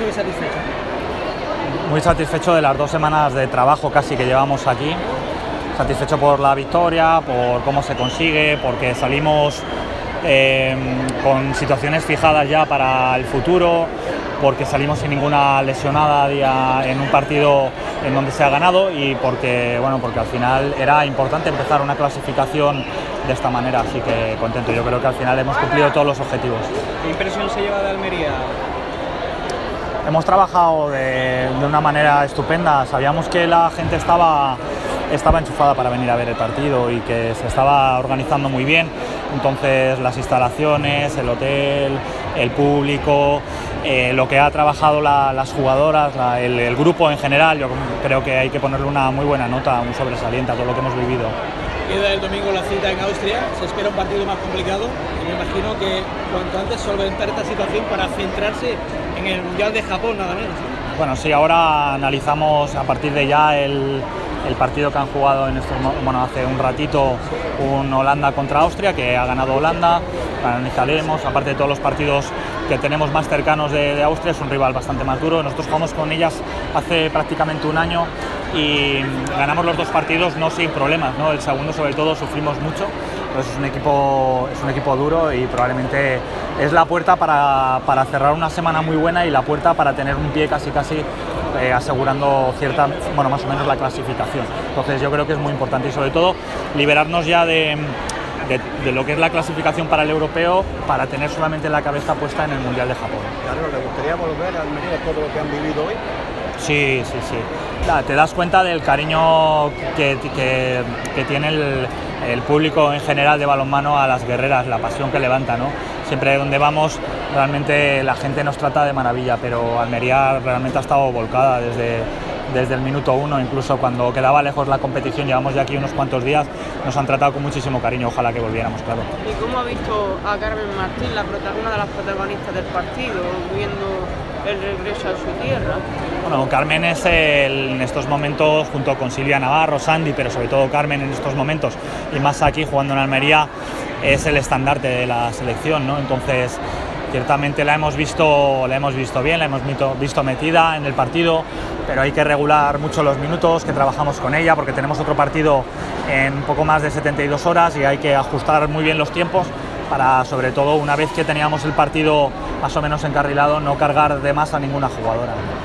muy satisfecho? Muy satisfecho de las 2 semanas de trabajo casi que llevamos aquí. Satisfecho por la victoria, por cómo se consigue, porque salimos con situaciones fijadas ya para el futuro, porque salimos sin ninguna lesionada en un partido en donde se ha ganado y porque al final era importante empezar una clasificación de esta manera, así que contento. Yo creo que al final hemos cumplido todos los objetivos. ¿Qué impresión se lleva de Almería? Hemos trabajado de una manera estupenda. Sabíamos que la gente estaba enchufada para venir a ver el partido y que se estaba organizando muy bien. Entonces las instalaciones, el hotel, el público, lo que ha trabajado las jugadoras, el grupo en general, yo creo que hay que ponerle una muy buena nota, un sobresaliente a todo lo que hemos vivido. Queda el domingo la cita en Austria, se espera un partido más complicado y me imagino que cuanto antes solventar esta situación para centrarse en el Mundial de Japón nada menos. Bueno, sí, ahora analizamos a partir de ya el partido que han jugado hace un ratito, un Holanda contra Austria, que ha ganado Holanda. Analizaremos, aparte de todos los partidos que tenemos más cercanos de Austria, es un rival bastante más duro. Nosotros jugamos con ellas hace prácticamente un año y ganamos los 2 partidos no sin problemas, ¿no? El segundo sobre todo sufrimos mucho, pero es un equipo duro y probablemente es la puerta para cerrar una semana muy buena y la puerta para tener un pie casi asegurando más o menos la clasificación. Entonces yo creo que es muy importante y sobre todo liberarnos ya de lo que es la clasificación para el europeo, para tener solamente la cabeza puesta en el Mundial de Japón. Claro, ¿le gustaría volver a Almería todo lo que han vivido hoy? Sí. Te das cuenta del cariño que tiene el público en general de balonmano a las guerreras, la pasión que levanta, ¿no? Siempre donde vamos, realmente la gente nos trata de maravilla, pero Almería realmente ha estado volcada desde el minuto 1, incluso cuando quedaba lejos la competición, llevamos ya aquí unos cuantos días, nos han tratado con muchísimo cariño, ojalá que volviéramos, claro. ¿Y cómo ha visto a Carmen Martín, una de las protagonistas del partido, viendo el regreso a su tierra? Bueno, Carmen es en estos momentos, junto con Silvia Navarro, Sandy, pero sobre todo Carmen en estos momentos, y más aquí jugando en Almería, es el estandarte de la selección, ¿no? Entonces, ciertamente la hemos visto bien, la hemos visto metida en el partido, pero hay que regular mucho los minutos que trabajamos con ella porque tenemos otro partido en un poco más de 72 horas y hay que ajustar muy bien los tiempos para, sobre todo, una vez que teníamos el partido más o menos encarrilado, no cargar de más a ninguna jugadora.